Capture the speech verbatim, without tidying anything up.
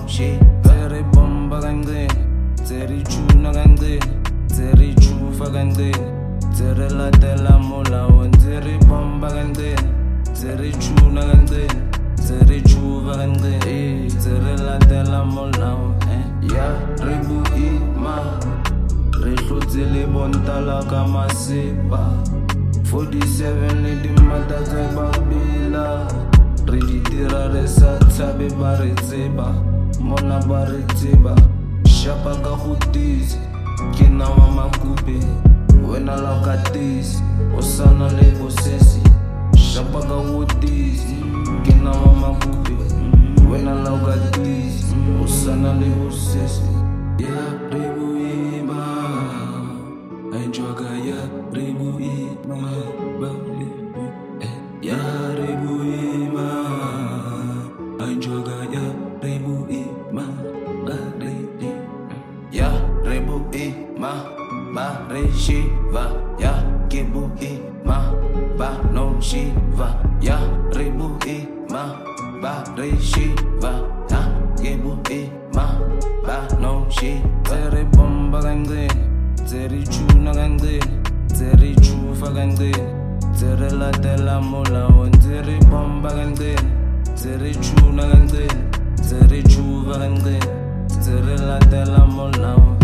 shit. Zeri bomba gangin, zeri chuna gangin, zeri chufa gangin, zeri la della mola on zeri bomba gangin, zeri chuna gangin, zeri chufa gangin, zeri la della mola on. Ya rebu ima, reflotele bontala kama seba. forty-seven lady mata babila, ready tira resa tabe baretseba, mona baretseba, shapa ka khutizi, kina mama kupe, wena la katisi, osana le bosesi, shapa ka khutizi, kina mama kupe, wena la katisi, osana le bosesi. Yeah, rebu ima, enjoy ya rebu ima, bali, ya rebu ima, enjoy ya rebu ima, bali, ya rebu ima, bare shiva, ya kebu ima, ba no shiva, ya rebu ima, bare shiva, ya kebu ima, ba no shiva. Zeri bomba gangin, zeri chuna gangin, zeri chufa gangin, zeri la della mola on zeri bomba gangin, zeri chuna gangin, zeri chufa gangin, zeri la della mola on.